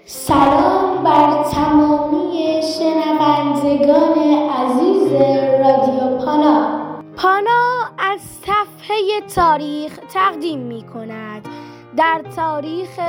سلام بر تمامی شنوندگان عزیز رادیو پانا. پانا از صفحه تاریخ تقدیم می کند. در تاریخ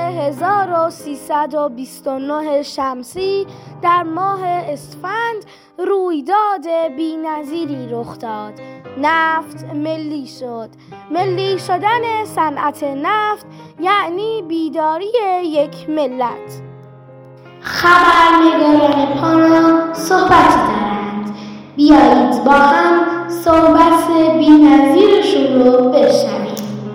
1329 شمسی در ماه اسفند رویداد بی‌نظیری رخ داد. نفت ملی شد. ملی شدن صنعت نفت یعنی بیداری یک ملت. خبرنگاران پانا صحبتی دارند. بیایید با هم صحبت بی‌نظیرشون رو بشنویم.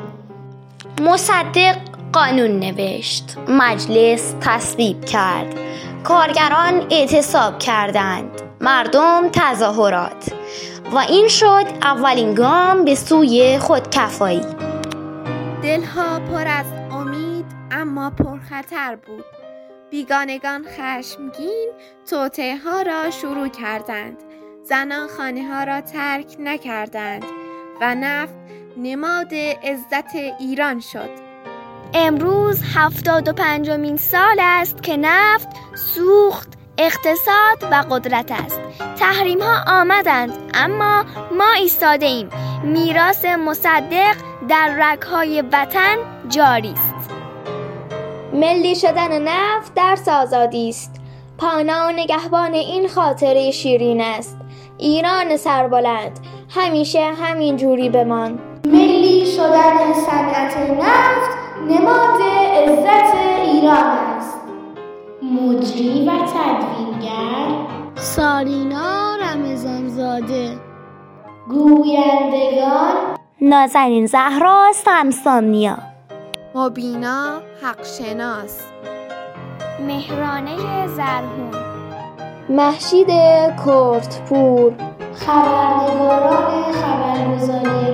مصدق قانون نوشت، مجلس تصویب کرد، کارگران اعتصاب کردند، مردم تظاهرات و این شد اولین گام به سوی خودکفایی. دلها پر از امید اما پرخطر بود. بیگانگان خشمگین توطئه ها را شروع کردند. زنان خانه ها را ترک نکردند و نفت نماد عزت ایران شد. امروز 75مین سال است که نفت، سوخت، اقتصاد و قدرت است. تحریم ها آمدند اما ما ایستاده ایم. میراث مصدق در رگ‌های وطن جاری است. ملی شدن نفت درس آزادی است. پانا نگهبان این خاطره شیرین است. ایران سربلند همیشه همین جوری بمان. ملی شدن صنعت نفت نماد عزت ایران است. مجری و تدوینگر سارینا رمضانزاده. گویندگان نازنین زهرا سمسامنیا. مبینا حقشناس. مهرانه زرهون. مهشید کردپور. خبرنگاران خبرگزاری